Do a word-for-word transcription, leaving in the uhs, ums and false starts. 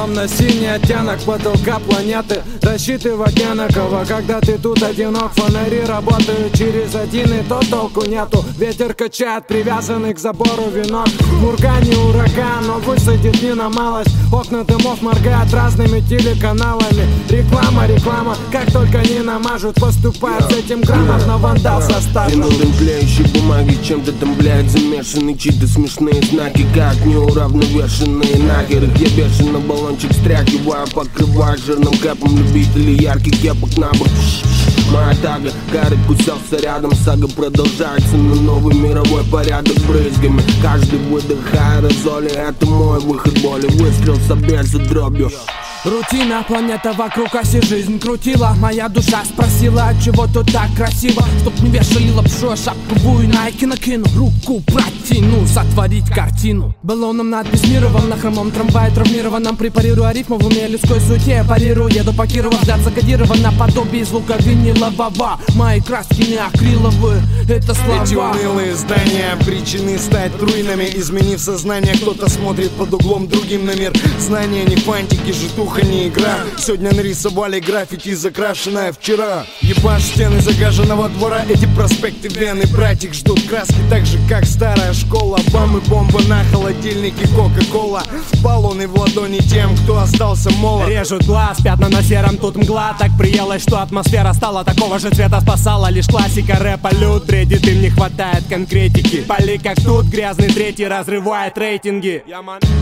Темно-синий оттенок потолка планеты, рассчитывать не на кого, когда ты тут одинок. Фонари работают через один, и то толку нету. Ветер качает привязанный к забору венок. Мурга не ураган, но высадит не на малость. Окна дымов моргают разными телеканалами. Реклама, реклама, как только не намажут, поступает с этим грамотно вандал со стажем. Виновен клеющей бумаги, чем-то там, блядь, замешаны чьи-то смешные знаки, как неуравновешенные. Нахер их я бешено баллончик стряхиваю, покрываю жирным кэпом любителей ярких кепок на бок. Моя тага, карик уселся рядом, сага продолжается на новый мировой порядок брызгами. Каждый выдох аэрозоли, это мой выход боли, выстрел собьется дробью. Рутина, планета вокруг оси, жизнь крутила. Моя душа спросила, отчего тут так красиво. Чтоб не вешали лапшу, а шапку бую найки накину. Руку протяну, сотворить картину. Баллоном надпись мировом, на хромом трамвае травмированном. Препарирую рифму в уме людской суете, парирую. Еду по Кирову, взгляд закодирован наподобие звука винилового. Мои краски не акриловые, это слова. Эти унылые здания причины стать руинами. Изменив сознание, кто-то смотрит под углом другим на мир. Знания не фантики, житуха не игра. Сегодня нарисовали граффити, закрашенное вчера. Ебашь стены загаженного двора, эти проспекты Вены. Братик ждут краски так же, как старая школа. Бам и бомба на холодильнике, кока-кола. Баллоны в ладони тем, кто остался молод. Режут глаз, пятна на сером, тут мгла. Так приелась, что атмосфера стала такого же цвета. Спасала лишь классика рэпа, люд бредит, им не хватает конкретики. Поли как тут, грязный третий разрывает рейтинги.